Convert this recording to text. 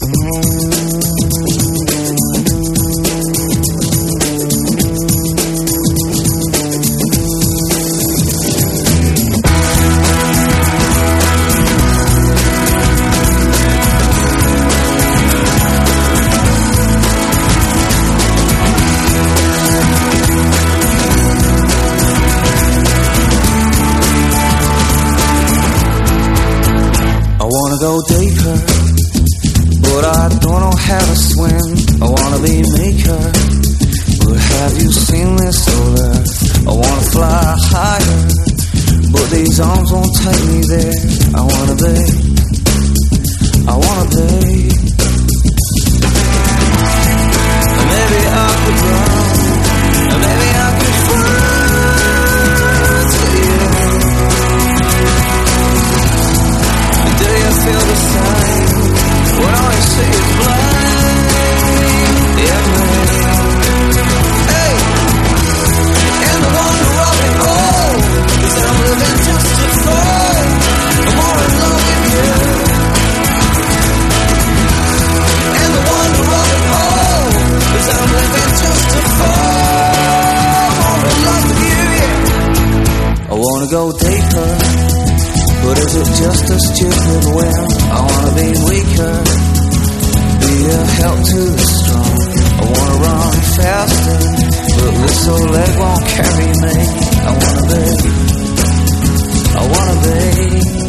Go deeper, but I don't know how to swim. I wanna be maker, but have you seen this old earth? I wanna fly higher, but these arms won't take me there. I wanna be maybe I could drown, maybe I could fly to you. Do you feel the same when all you see is blame? Yeah, hey, and the wonder of it all is I'm living justified. I'm more in love with you. And the wonder of it all is I'm living justified. I'm more in love with you, yeah. I wanna go deeper. But is it just a stupid whim? I wanna be weaker, be a help to the strong. I wanna run faster, but this old leg won't carry me. I wanna be